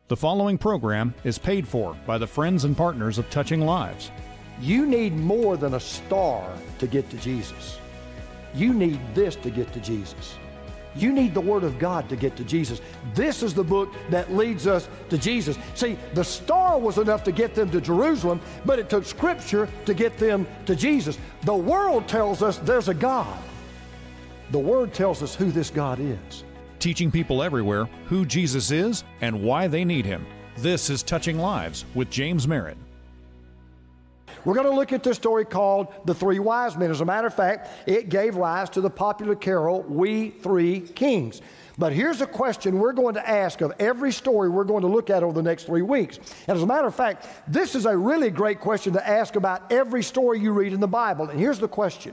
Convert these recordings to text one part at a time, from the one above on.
The following program is paid for by the friends and partners of Touching Lives. You need more than a star to get to Jesus. You need this to get to Jesus. You need the Word of God to get to Jesus. This is the book that leads us to Jesus. See, the star was enough to get them to Jerusalem, but it took Scripture to get them to Jesus. The world tells us there's a God. The Word tells us who this God is. Teaching people everywhere who Jesus is and why they need Him. This is Touching Lives with James Merritt. We're going to look at this story called The Three Wise Men. As a matter of fact, it gave rise to the popular carol, We Three Kings. But here's a question we're going to ask of every story we're going to look at over the next 3 weeks. And as a matter of fact, this is a really great question to ask about every story you read in the Bible. And here's the question.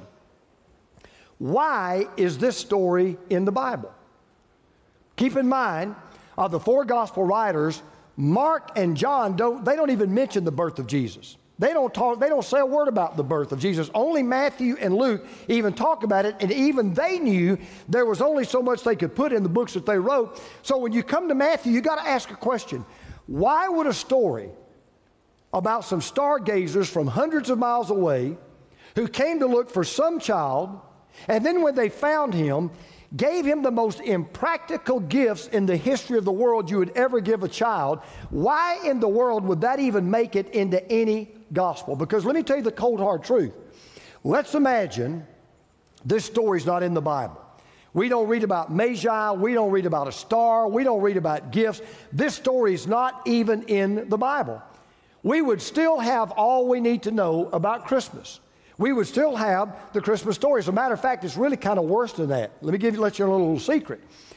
Why is this story in the Bible? Keep in mind, of the four gospel writers, Mark and John don't even mention the birth of Jesus. They don't say a word about the birth of Jesus. Only Matthew and Luke even talk about it, and even they knew there was only so much they could put in the books that they wrote. So when you come to Matthew, you got to ask a question. Why would a story about some stargazers from hundreds of miles away who came to look for some child, and then when they found him, gave him the most impractical gifts in the history of the world you would ever give a child, why in the world would that even make it into any gospel? Because let me tell you the cold hard truth. Let's imagine this story's not in the Bible. We don't read about Magi, we don't read about a star, we don't read about gifts. This story is not even in the Bible. We would still have all we need to know about Christmas. We would still have the Christmas story. As a matter of fact, it's really kind of worse than that. Let you in a little secret.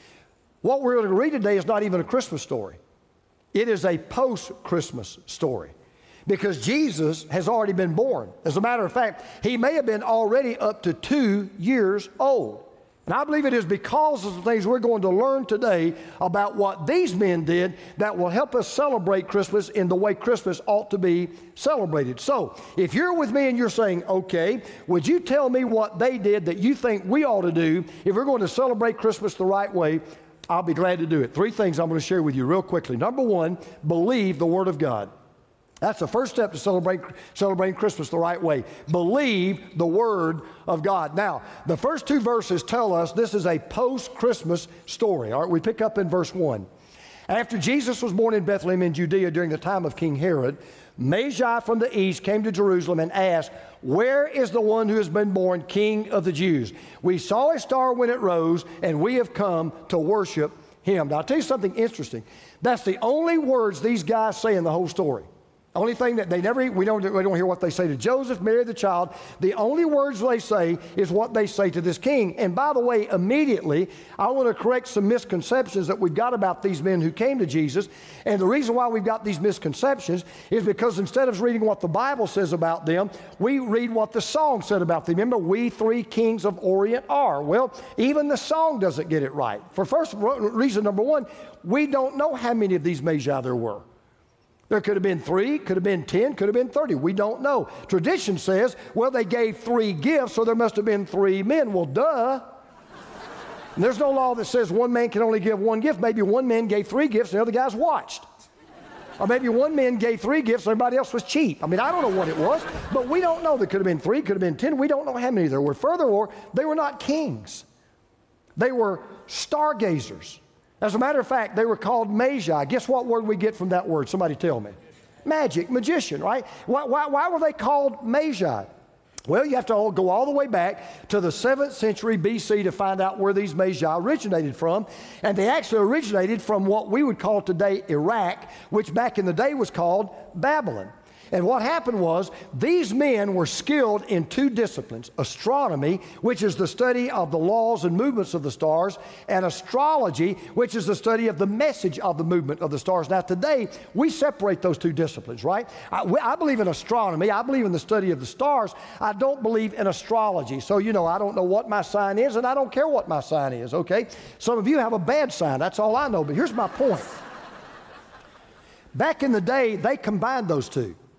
What we're going to read today is not even a Christmas story. It is a post-Christmas story because Jesus has already been born. As a matter of fact, he may have been already up to 2 years old. And I believe it is because of the things we're going to learn today about what these men did that will help us celebrate Christmas in the way Christmas ought to be celebrated. So, if you're with me and you're saying, okay, would you tell me what they did that you think we ought to do if we're going to celebrate Christmas the right way? I'll be glad to do it. 3 things I'm going to share with you real quickly. Number 1, believe the Word of God. That's the first step to celebrating Christmas the right way. Believe the Word of God. Now, the first 2 verses tell us this is a post-Christmas story. All right, we pick up in verse 1. After Jesus was born in Bethlehem in Judea during the time of King Herod, Magi from the east came to Jerusalem and asked, "Where is the one who has been born King of the Jews? We saw a star when it rose, and we have come to worship him." Now, I'll tell you something interesting. That's the only words these guys say in the whole story. Only thing that we don't hear what they say to Joseph, Mary, the child. The only words they say is what they say to this king. And by the way, immediately, I want to correct some misconceptions that we've got about these men who came to Jesus. And the reason why we've got these misconceptions is because instead of reading what the Bible says about them, we read what the song said about them. Remember, we three kings of Orient are. Well, even the song doesn't get it right. For first reason, number 1, we don't know how many of these Magi there were. There could have been 3, could have been 10, could have been 30. We don't know. Tradition says, well, they gave 3 gifts, so there must have been 3 men. Well, duh. And there's no law that says one man can only give 1 gift. Maybe one man gave 3 gifts and the other guys watched. Or maybe one man gave 3 gifts and everybody else was cheap. I mean, I don't know what it was, but we don't know. There could have been 3, could have been 10. We don't know how many there were. Furthermore, they were not kings. They were stargazers. As a matter of fact, they were called Magi. Guess what word we get from that word? Somebody tell me. Magic, magician, right? Why were they called Magi? Well, you have to go all the way back to the 7th century BC to find out where these Magi originated from. And they actually originated from what we would call today Iraq, which back in the day was called Babylon. And what happened was these men were skilled in 2 disciplines, astronomy, which is the study of the laws and movements of the stars, and astrology, which is the study of the message of the movement of the stars. Now today, we separate those 2 disciplines, right? I believe in astronomy. I believe in the study of the stars. I don't believe in astrology. So, I don't know what my sign is, and I don't care what my sign is, okay? Some of you have a bad sign. That's all I know. But here's my point. Back in the day, they combined those 2.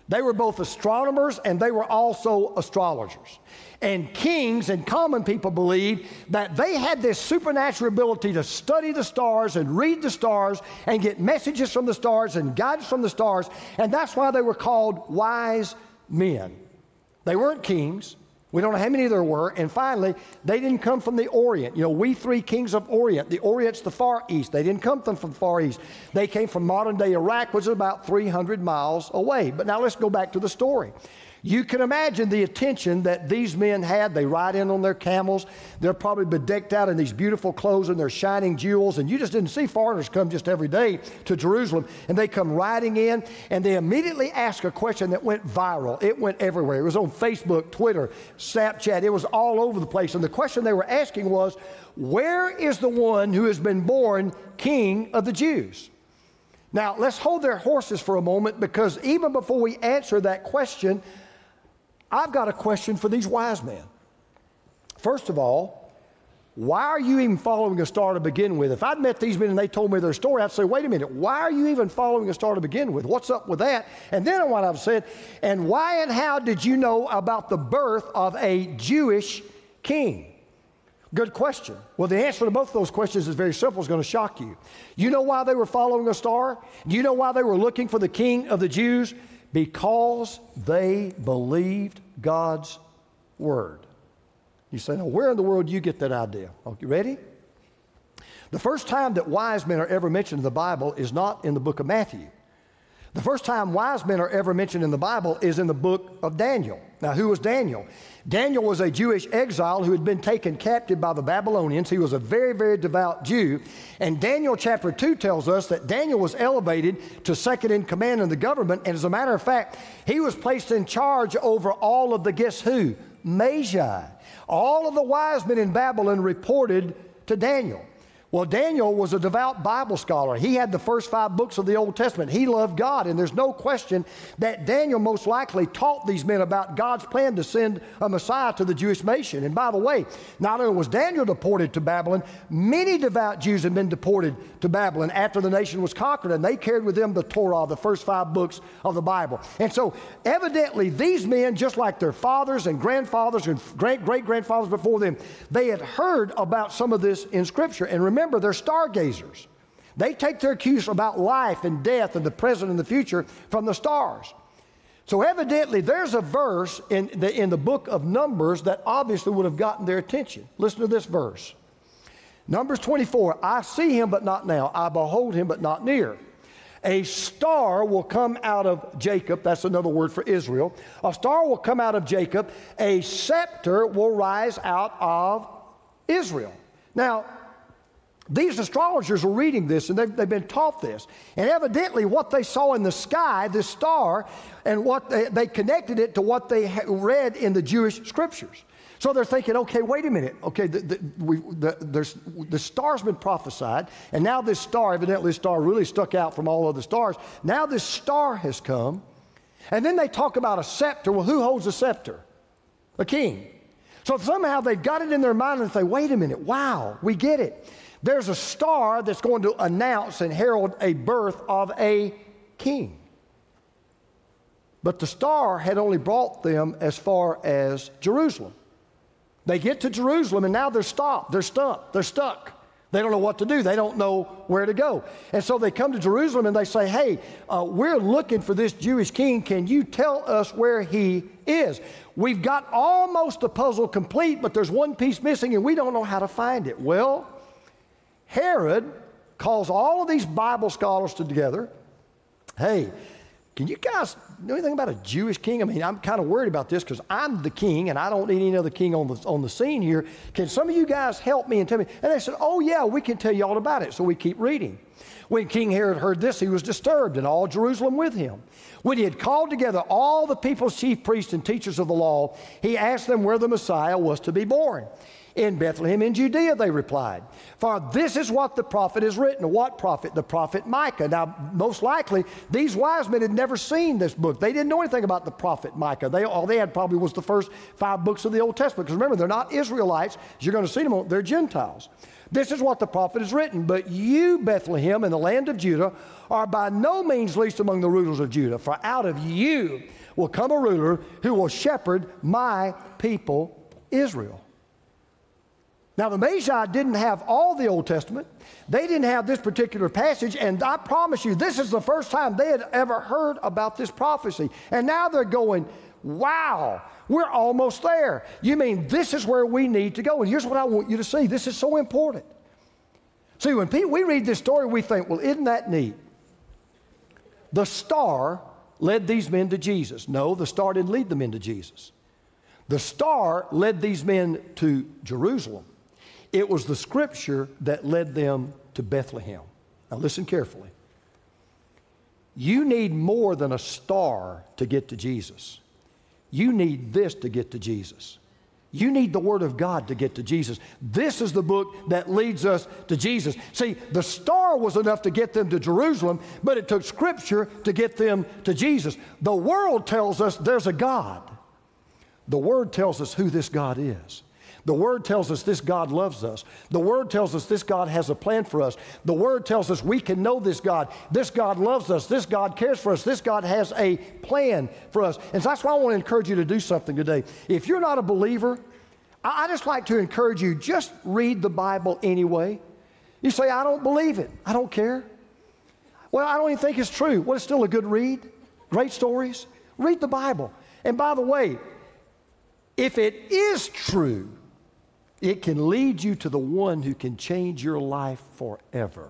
They were both astronomers and they were also astrologers. And kings and common people believed that they had this supernatural ability to study the stars and read the stars and get messages from the stars and guidance from the stars. And that's why they were called wise men. They weren't kings. We don't know how many there were. And finally, they didn't come from the Orient. You know, we three kings of Orient. The Orient's the Far East. They didn't come from the Far East. They came from modern-day Iraq, which is about 300 miles away. But now let's go back to the story. You can imagine the attention that these men had. They ride in on their camels. They're probably bedecked out in these beautiful clothes and their shining jewels. And you just didn't see foreigners come just every day to Jerusalem. And they come riding in, and they immediately ask a question that went viral. It went everywhere. It was on Facebook, Twitter, Snapchat. It was all over the place. And the question they were asking was, where is the one who has been born King of the Jews? Now, let's hold their horses for a moment, because even before we answer that question, I've got a question for these wise men. First of all, why are you even following a star to begin with? If I'd met these men and they told me their story, I'd say, wait a minute, why are you even following a star to begin with? What's up with that? And then what I've said, and why and how did you know about the birth of a Jewish king? Good question. Well, the answer to both of those questions is very simple. It's going to shock you. You know why they were following a star? You know why they were looking for the King of the Jews? Because they believed God's word. You say, now where in the world do you get that idea? Okay, ready? The first time that wise men are ever mentioned in the Bible is not in the book of Matthew. The first time wise men are ever mentioned in the Bible is in the book of Daniel. Now, who was Daniel? Daniel was a Jewish exile who had been taken captive by the Babylonians. He was a very, very devout Jew. And Daniel chapter 2 tells us that Daniel was elevated to second in command in the government. And as a matter of fact, he was placed in charge over all of the, guess who? Magi. All of the wise men in Babylon reported to Daniel. Well, Daniel was a devout Bible scholar. He had the first 5 books of the Old Testament. He loved God, and there's no question that Daniel most likely taught these men about God's plan to send a Messiah to the Jewish nation. And by the way, not only was Daniel deported to Babylon, many devout Jews had been deported to Babylon after the nation was conquered, and they carried with them the Torah, the first 5 books of the Bible. And so evidently these men, just like their fathers and grandfathers and great-grandfathers before them, they had heard about some of this in Scripture. And remember, they're stargazers. They take their cues about life and death and the present and the future from the stars. So evidently there's a verse in the book of Numbers that obviously would have gotten their attention. Listen to this verse. Numbers 24, I see him but not now. I behold him but not near. A star will come out of Jacob. That's another word for Israel. A star will come out of Jacob. A scepter will rise out of Israel. Now, these astrologers were reading this, and they've been taught this. And evidently what they saw in the sky, this star, and what they connected it to what they read in the Jewish scriptures. So they're thinking, okay, wait a minute. Okay, the star's been prophesied, and now this star, evidently this star really stuck out from all other stars. Now this star has come, and then they talk about a scepter. Well, who holds a scepter? A king. So somehow they've got it in their mind and say, wait a minute, wow, we get it. There's a star that's going to announce and herald a birth of a king. But the star had only brought them as far as Jerusalem. They get to Jerusalem and now they're stopped. They're stuck. They're stuck. They don't know what to do. They don't know where to go. And so they come to Jerusalem and they say, hey, we're looking for this Jewish king. Can you tell us where he is? We've got almost the puzzle complete, but there's one piece missing and we don't know how to find it. Well, Herod calls all of these Bible scholars together. Hey, can you guys know anything about a Jewish king? I mean, I'm kind of worried about this because I'm the king and I don't need any other king on the scene here. Can some of you guys help me and tell me? And they said, oh yeah, we can tell you all about it. So we keep reading. When King Herod heard this, he was disturbed, and all Jerusalem with him. When he had called together all the people's chief priests and teachers of the law, he asked them where the Messiah was to be born. In Bethlehem in Judea, they replied. For this is what the prophet has written. What prophet? The prophet Micah. Now, most likely, these wise men had never seen this book. They didn't know anything about the prophet Micah. All they had probably was the first 5 books of the Old Testament. Because remember, they're not Israelites. As you're going to see them, they're Gentiles. This is what the prophet has written. But you, Bethlehem, in the land of Judah, are by no means least among the rulers of Judah. For out of you will come a ruler who will shepherd my people Israel. Now, the Magi didn't have all the Old Testament. They didn't have this particular passage, and I promise you, this is the first time they had ever heard about this prophecy. And now they're going, wow, we're almost there. You mean this is where we need to go? And here's what I want you to see. This is so important. See, when we read this story, we think, well, isn't that neat? The star led these men to Jesus. No, the star didn't lead them into Jesus. The star led these men to Jerusalem. It was the Scripture that led them to Bethlehem. Now listen carefully. You need more than a star to get to Jesus. You need this to get to Jesus. You need the Word of God to get to Jesus. This is the book that leads us to Jesus. See, the star was enough to get them to Jerusalem, but it took Scripture to get them to Jesus. The world tells us there's a God. The Word tells us who this God is. The Word tells us this God loves us. The Word tells us this God has a plan for us. The Word tells us we can know this God. This God loves us. This God cares for us. This God has a plan for us. And so that's why I want to encourage you to do something today. If you're not a believer, I just like to encourage you, just read the Bible anyway. You say, I don't believe it. I don't care. Well, I don't even think it's true. Well, it's still a good read. Great stories. Read the Bible. And by the way, if it is true, it can lead you to the one who can change your life forever.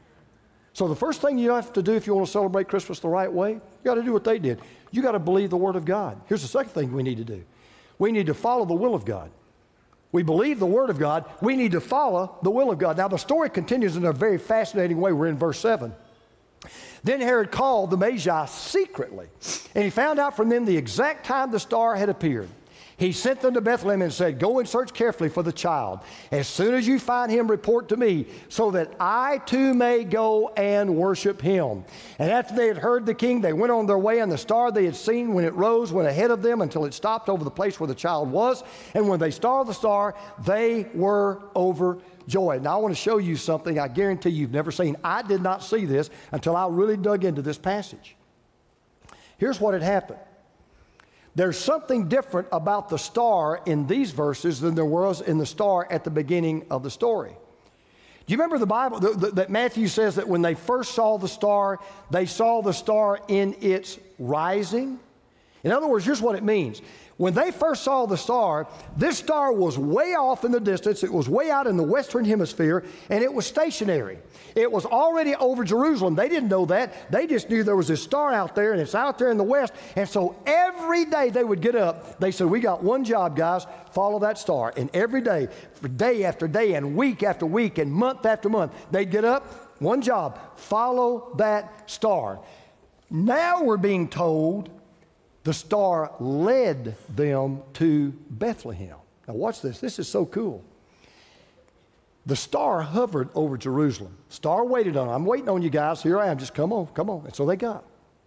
So the first thing you have to do if you want to celebrate Christmas the right way, you got to do what they did. You got to believe the Word of God. Here's the second thing we need to do. We need to follow the will of God. We believe the Word of God. We need to follow the will of God. Now the story continues in a very fascinating way. We're in verse 7. Then Herod called the Magi secretly, and he found out from them the exact time the star had appeared. He sent them to Bethlehem and said, go and search carefully for the child. As soon as you find him, report to me, so that I too may go and worship him. And after they had heard the king, they went on their way, and the star they had seen when it rose went ahead of them until it stopped over the place where the child was. And when they saw the star, they were overjoyed. Now I want to show you something I guarantee you've never seen. I did not see this until I really dug into this passage. Here's what had happened. There's something different about the star in these verses than there was in the star at the beginning of the story. Do you remember the Bible that Matthew says that when they first saw the star, they saw the star in its rising? In other words, here's what it means. When they first saw the star, this star was way off in the distance. It was way out in the western hemisphere, and it was stationary. It was already over Jerusalem. They didn't know that. They just knew there was this star out there, and it's out there in the west. And so every day they would get up. They said, we got one job, guys. Follow that star. And every day, for day after day, and week after week, and month after month, they'd get up, one job, follow that star. Now we're being told the star led them to Bethlehem. Now watch this. This is so cool. The star hovered over Jerusalem. Star waited on them. I'm waiting on you guys. Here I am. Just come on, come on. And so they got.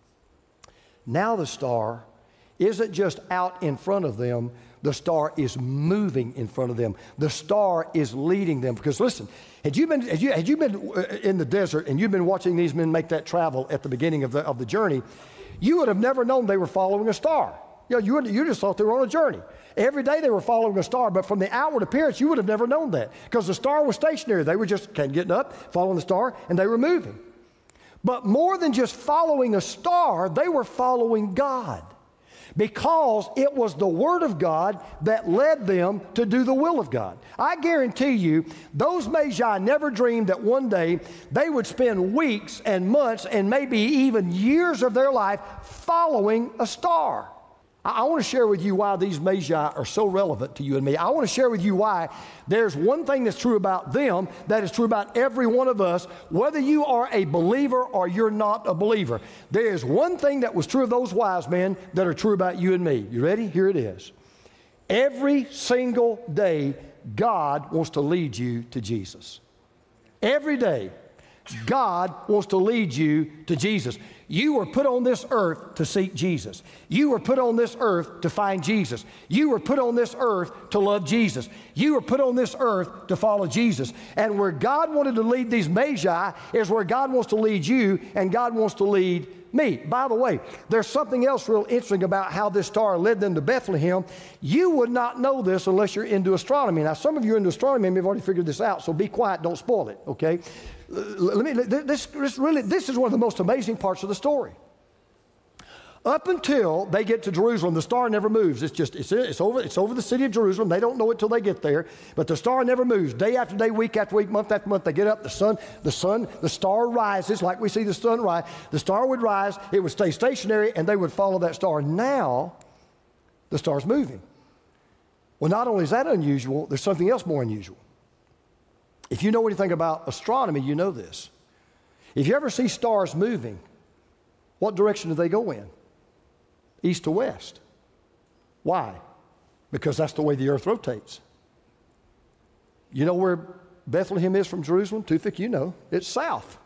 Now the star isn't just out in front of them. The star is moving in front of them. The star is leading them. Because listen, had you been in the desert and you've been watching these men make that travel at the beginning of the journey, you would have never known they were following a star. You know, you just thought they were on a journey. Every day they were following a star, but from the outward appearance, you would have never known that because the star was stationary. They were just getting up, following the star, and they were moving. But more than just following a star, they were following God because it was the Word of God that led them to do the will of God. I guarantee you, those Magi never dreamed that one day they would spend weeks and months and maybe even years of their life following a star. I want to share with you why these Magi are so relevant to you and me. I want to share with you why there's one thing that's true about them that is true about every one of us, whether you are a believer or you're not a believer. There is one thing that was true of those wise men that are true about you and me. You ready? Here it is. Every single day, God wants to lead you to Jesus. Every day. God wants to lead you to Jesus. You were put on this earth to seek Jesus. You were put on this earth to find Jesus. You were put on this earth to love Jesus. You were put on this earth to follow Jesus. And where God wanted to lead these magi is where God wants to lead you, and God wants to lead me. By the way, there's something else real interesting about how this star led them to Bethlehem. You would not know this unless you're into astronomy. Now, some of you are into astronomy and have already figured this out, so be quiet, don't spoil it, okay? This is one of the most amazing parts of the story. Up until they get to Jerusalem, the star never moves. It's over the city of Jerusalem. They don't know it till they get there, but the star never moves. Day after day, week after week, month after month, they get up. The star rises like we see the sun rise. The star would rise, it would stay stationary, and they would follow that star. Now, the star's moving. Well, not only is that unusual, there's something else more unusual. If you know anything about astronomy, you know this. If you ever see stars moving, what direction do they go in? East to west. Why? Because that's the way the earth rotates. You know where Bethlehem is from Jerusalem? Tufik, you know. It's south.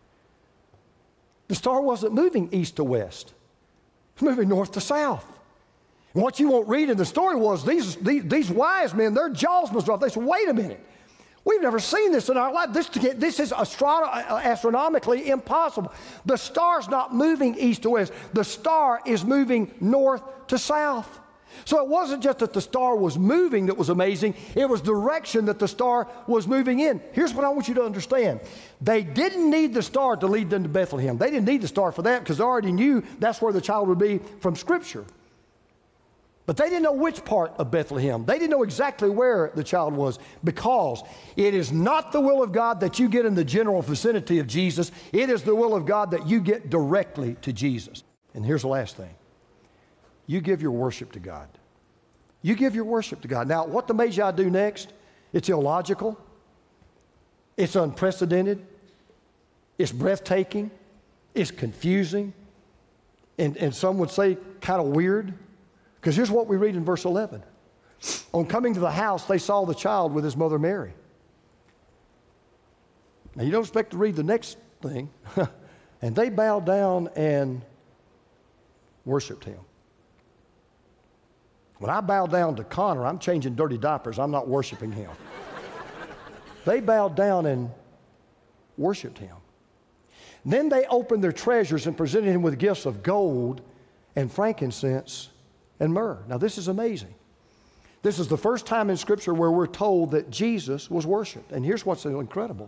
The star wasn't moving east to west. It's moving north to south. And what you won't read in the story was these wise men, their jaws must drop. They said, wait a minute. We've never seen this in our life. This is astronomically impossible. The star's not moving east to west. The star is moving north to south. So it wasn't just that the star was moving that was amazing. It was the direction that the star was moving in. Here's what I want you to understand. They didn't need the star to lead them to Bethlehem. They didn't need the star for that because they already knew that's where the child would be from Scripture. But they didn't know which part of Bethlehem. They didn't know exactly where the child was, because it is not the will of God that you get in the general vicinity of Jesus. It is the will of God that you get directly to Jesus. And here's the last thing. You give your worship to God. You give your worship to God. Now, what the Magi do next, it's illogical. It's unprecedented. It's breathtaking. It's confusing. And some would say kind of weird. Because here's what we read in verse 11. On coming to the house, they saw the child with his mother Mary. Now, you don't expect to read the next thing. And they bowed down and worshiped him. When I bow down to Connor, I'm changing dirty diapers. I'm not worshiping him. They bowed down and worshiped him. Then they opened their treasures and presented him with gifts of gold and frankincense and myrrh. Now, this is amazing. This is the first time in Scripture where we're told that Jesus was worshiped. And here's what's so incredible.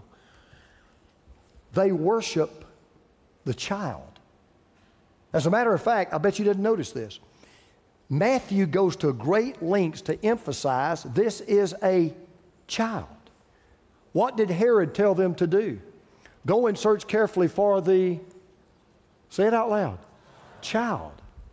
They worship the child. As a matter of fact, I bet you didn't notice this. Matthew goes to great lengths to emphasize this is a child. What did Herod tell them to do? Go and search carefully for the, say it out loud, child.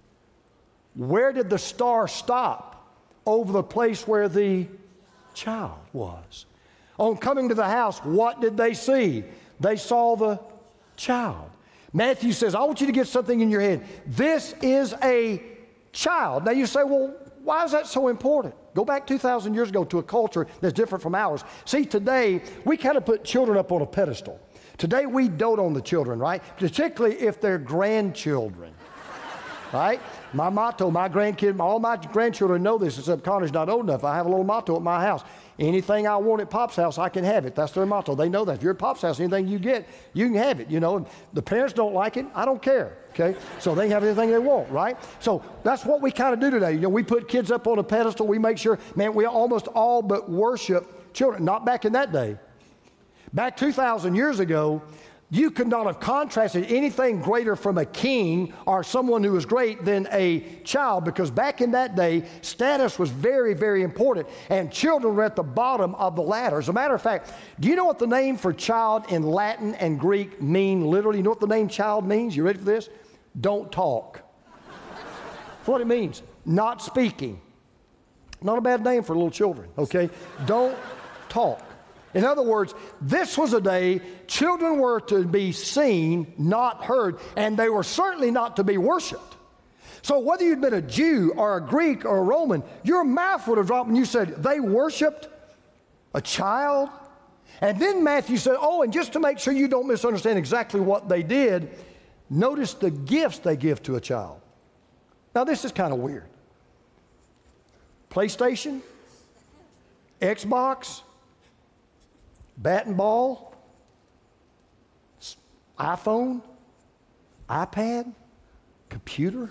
Where did the star stop? Over the place where the child was. On coming to the house, what did they see? They saw the child. Matthew says, I want you to get something in your head. This is a child. Now you say, well, why is that so important? Go back 2,000 years ago to a culture that's different from ours. See, today, we kind of put children up on a pedestal. Today, we dote on the children, right? Particularly if they're grandchildren. Right? My motto, all my grandchildren know this, except Connor's not old enough. I have a little motto at my house. Anything I want at Pop's house, I can have it. That's their motto. They know that. If you're at Pop's house, anything you get, you can have it. You know, and the parents don't like it. I don't care. Okay? So they can have anything they want, right? So that's what we kind of do today. You know, we put kids up on a pedestal. We make sure, man, we almost all but worship children. Not back in that day. Back 2,000 years ago, you could not have contrasted anything greater from a king or someone who was great than a child, because back in that day, status was very, very important, and children were at the bottom of the ladder. As a matter of fact, do you know what the name for child in Latin and Greek mean literally? You know what the name child means? You ready for this? Don't talk. That's what it means. Not speaking. Not a bad name for little children, okay? Don't talk. In other words, this was a day children were to be seen, not heard, and they were certainly not to be worshiped. So whether you'd been a Jew or a Greek or a Roman, your mouth would have dropped when you said they worshiped a child. And then Matthew said, oh, and just to make sure you don't misunderstand exactly what they did, notice the gifts they give to a child. Now, this is kind of weird. PlayStation, Xbox, bat and ball, iPhone, iPad, computer.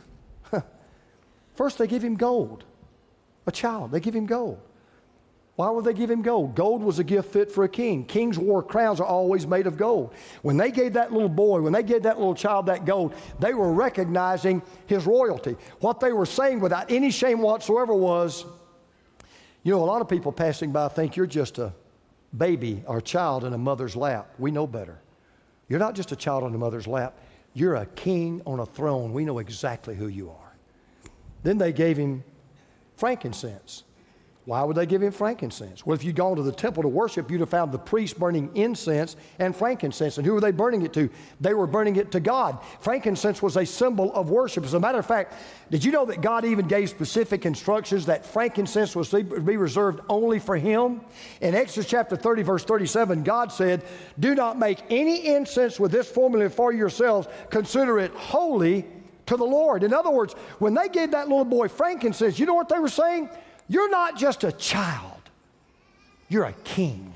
First, they give him gold. A child, they give him gold. Why would they give him gold? Gold was a gift fit for a king. Kings wore crowns are always made of gold. When they gave that little boy, when they gave that little child that gold, they were recognizing his royalty. What they were saying without any shame whatsoever was, you know, a lot of people passing by think you're just a baby or a child in a mother's lap. We know better. You're not just a child on a mother's lap. You're a king on a throne. We know exactly who you are. Then they gave him frankincense. Why would they give him frankincense? Well, if you'd gone to the temple to worship, you'd have found the priests burning incense and frankincense. And who were they burning it to? They were burning it to God. Frankincense was a symbol of worship. As a matter of fact, did you know that God even gave specific instructions that frankincense was to be reserved only for Him? In Exodus chapter 30, verse 37, God said, do not make any incense with this formula for yourselves. Consider it holy to the Lord. In other words, when they gave that little boy frankincense, you know what they were saying? You're not just a child. You're a king.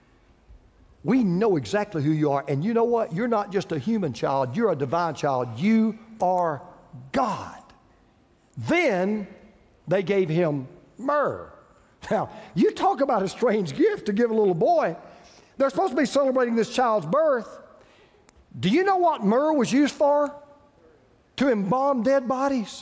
We know exactly who you are. And you know what? You're not just a human child. You're a divine child. You are God. Then they gave him myrrh. Now, you talk about a strange gift to give a little boy. They're supposed to be celebrating this child's birth. Do you know what myrrh was used for? To embalm dead bodies.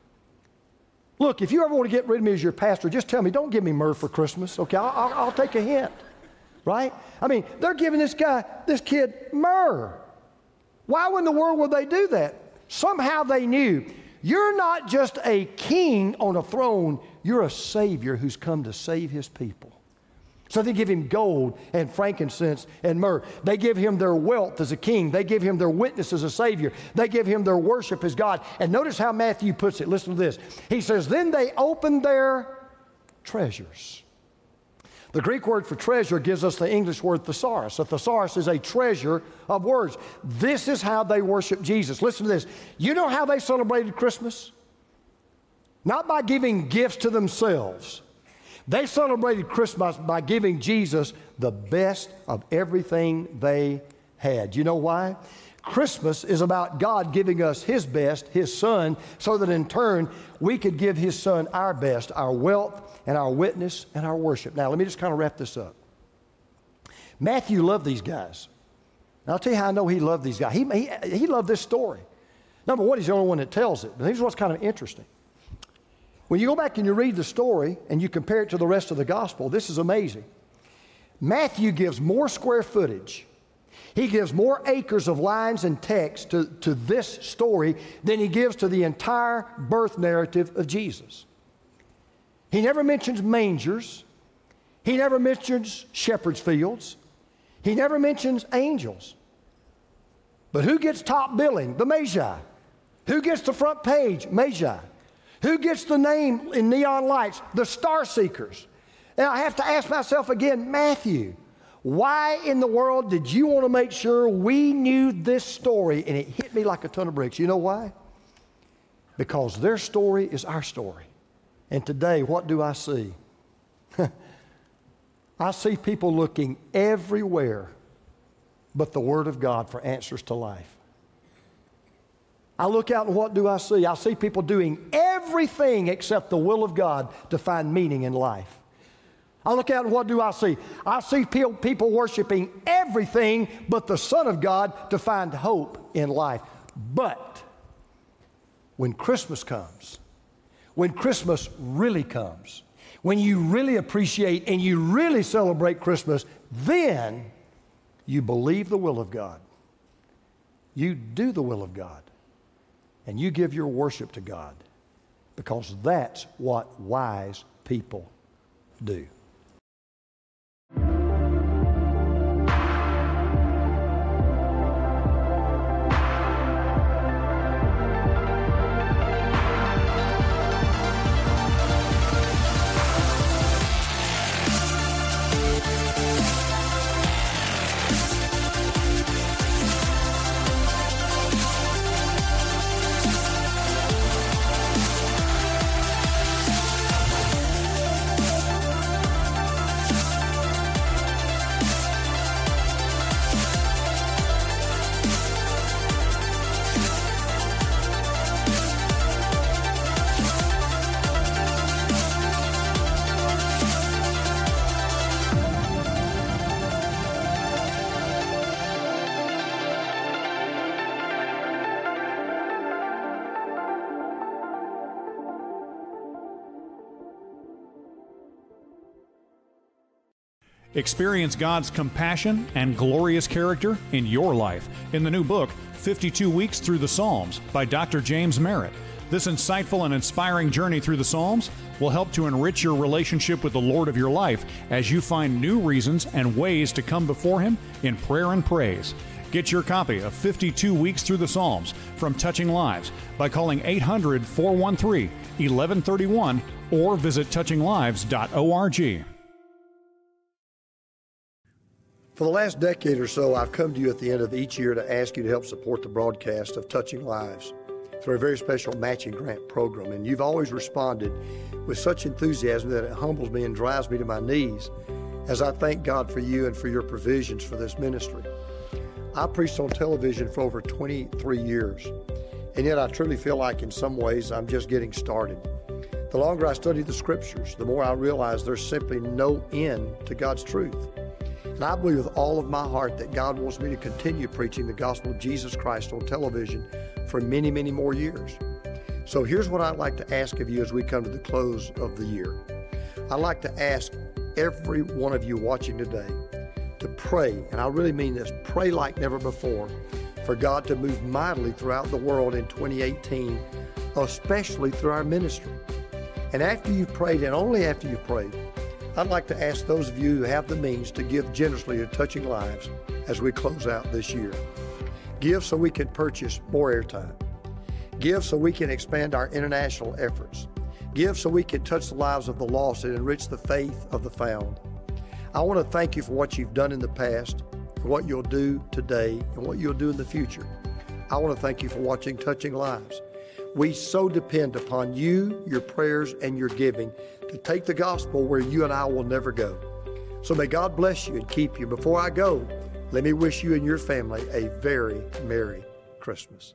Look, if you ever want to get rid of me as your pastor, just tell me, don't give me myrrh for Christmas, okay? I'll take a hint, right? I mean, they're giving this kid myrrh. Why in the world would they do that? Somehow they knew, you're not just a king on a throne, you're a Savior who's come to save His people. So they give him gold and frankincense and myrrh. They give him their wealth as a king. They give him their witness as a Savior. They give him their worship as God. And notice how Matthew puts it. Listen to this. He says, then they opened their treasures. The Greek word for treasure gives us the English word thesaurus. A thesaurus is a treasure of words. This is how they worship Jesus. Listen to this. You know how they celebrated Christmas? Not by giving gifts to themselves. They celebrated Christmas by giving Jesus the best of everything they had. You know why? Christmas is about God giving us His best, His Son, so that in turn we could give His Son our best, our wealth and our witness and our worship. Now, let me just kind of wrap this up. Matthew loved these guys. And I'll tell you how I know he loved these guys. He loved this story. Number one, he's the only one that tells it. But here's what's kind of interesting. When you go back and you read the story and you compare it to the rest of the gospel, this is amazing. Matthew gives more square footage. He gives more acres of lines and text to this story than he gives to the entire birth narrative of Jesus. He never mentions mangers. He never mentions shepherds' fields. He never mentions angels. But who gets top billing? The Magi. Who gets the front page? Magi. Who gets the name in neon lights? The star seekers. And I have to ask myself again, Matthew, why in the world did you want to make sure we knew this story? And it hit me like a ton of bricks. You know why? Because their story is our story. And today, what do I see? I see people looking everywhere but the Word of God for answers to life. I look out and what do I see? I see people doing everything except the will of God to find meaning in life. I look out and what do I see? I see people worshiping everything but the Son of God to find hope in life. But when Christmas comes, when Christmas really comes, when you really appreciate and you really celebrate Christmas, then you believe the will of God. You do the will of God. And you give your worship to God, because that's what wise people do. Experience God's compassion and glorious character in your life in the new book, 52 Weeks Through the Psalms by Dr. James Merritt. This insightful and inspiring journey through the Psalms will help to enrich your relationship with the Lord of your life as you find new reasons and ways to come before Him in prayer and praise. Get your copy of 52 Weeks Through the Psalms from Touching Lives by calling 800-413-1131 or visit touchinglives.org. For the last decade or so, I've come to you at the end of each year to ask you to help support the broadcast of Touching Lives through a very special matching grant program. And you've always responded with such enthusiasm that it humbles me and drives me to my knees as I thank God for you and for your provisions for this ministry. I preached on television for over 23 years, and yet I truly feel like in some ways I'm just getting started. The longer I study the Scriptures, the more I realize there's simply no end to God's truth. And I believe with all of my heart that God wants me to continue preaching the gospel of Jesus Christ on television for many, many more years. So here's what I'd like to ask of you as we come to the close of the year. I'd like to ask every one of you watching today to pray, and I really mean this, pray like never before, for God to move mightily throughout the world in 2018, especially through our ministry. And after you've prayed, and only after you've prayed, I'd like to ask those of you who have the means to give generously to Touching Lives as we close out this year. Give so we can purchase more airtime. Give so we can expand our international efforts. Give so we can touch the lives of the lost and enrich the faith of the found. I want to thank you for what you've done in the past, and what you'll do today, and what you'll do in the future. I want to thank you for watching Touching Lives. We so depend upon you, your prayers, and your giving to take the gospel where you and I will never go. So may God bless you and keep you. Before I go, let me wish you and your family a very Merry Christmas.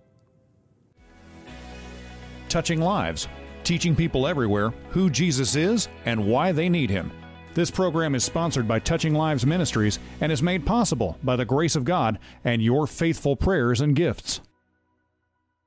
Touching Lives, teaching people everywhere who Jesus is and why they need Him. This program is sponsored by Touching Lives Ministries and is made possible by the grace of God and your faithful prayers and gifts.